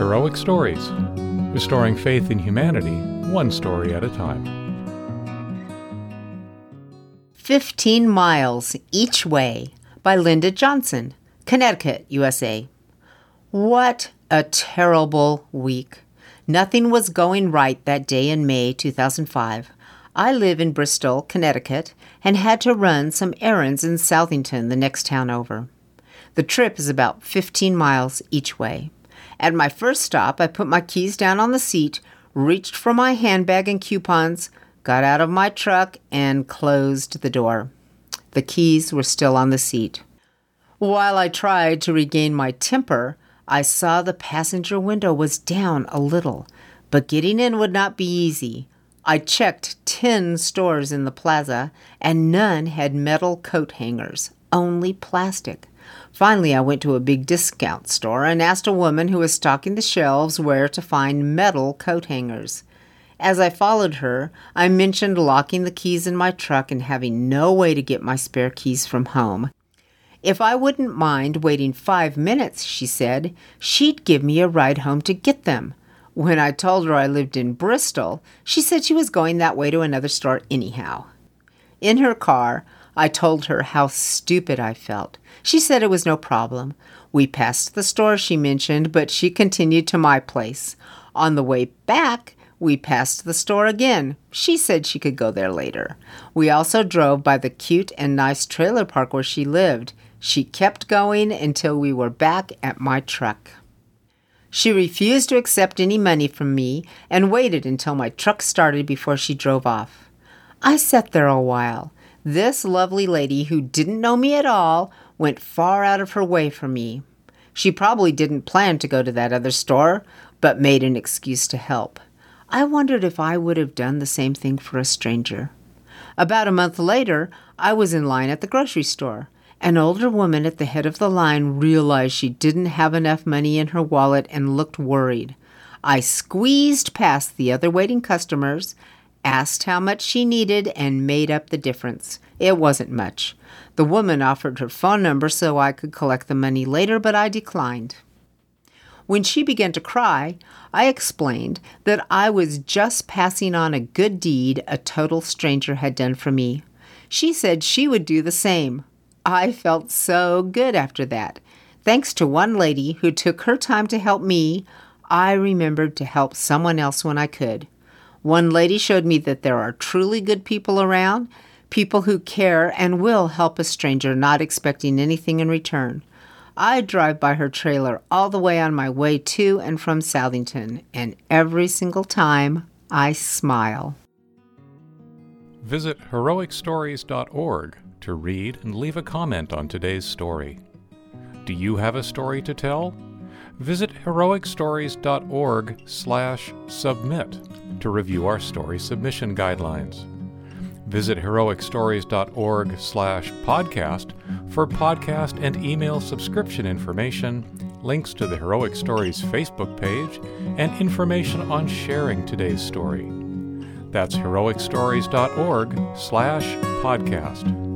Heroic Stories, restoring faith in humanity, one story at a time. 15 Miles Each Way by Linda Johnson, Connecticut, USA. What a terrible week. Nothing was going right that day in May 2005. I live in Bristol, Connecticut, and had to run some errands in Southington, the next town over. The trip is about 15 miles each way. At my first stop, I put my keys down on the seat, reached for my handbag and coupons, got out of my truck, and closed the door. The keys were still on the seat. While I tried to regain my temper, I saw the passenger window was down a little, but getting in would not be easy. I checked 10 stores in the plaza, and none had metal coat hangers, only plastic. Finally, I went to a big discount store and asked a woman who was stocking the shelves where to find metal coat hangers. As I followed her, I mentioned locking the keys in my truck and having no way to get my spare keys from home. If I wouldn't mind waiting 5 minutes, she said, she'd give me a ride home to get them. When I told her I lived in Bristol, she said she was going that way to another store anyhow. In her car, I told her how stupid I felt. She said it was no problem. We passed the store she mentioned, but she continued to my place. On the way back, we passed the store again. She said she could go there later. We also drove by the cute and nice trailer park where she lived. She kept going until we were back at my truck. She refused to accept any money from me and waited until my truck started before she drove off. I sat there a while. This lovely lady, who didn't know me at all, went far out of her way for me. She probably didn't plan to go to that other store, but made an excuse to help. I wondered if I would have done the same thing for a stranger. About a month later, I was in line at the grocery store. An older woman at the head of the line realized she didn't have enough money in her wallet and looked worried. I squeezed past the other waiting customers, asked how much she needed, and made up the difference. It wasn't much. The woman offered her phone number so I could collect the money later, but I declined. When she began to cry, I explained that I was just passing on a good deed a total stranger had done for me. She said she would do the same. I felt so good after that. Thanks to one lady who took her time to help me, I remembered to help someone else when I could. One lady showed me that there are truly good people around, people who care and will help a stranger not expecting anything in return. I drive by her trailer all the way on my way to and from Southington, and every single time I smile. Visit heroicstories.org to read and leave a comment on today's story. Do you have a story to tell? Visit heroicstories.org/submit to review our story submission guidelines. Visit heroicstories.org/podcast for podcast and email subscription information, links to the Heroic Stories Facebook page, and information on sharing today's story. That's heroicstories.org/podcast.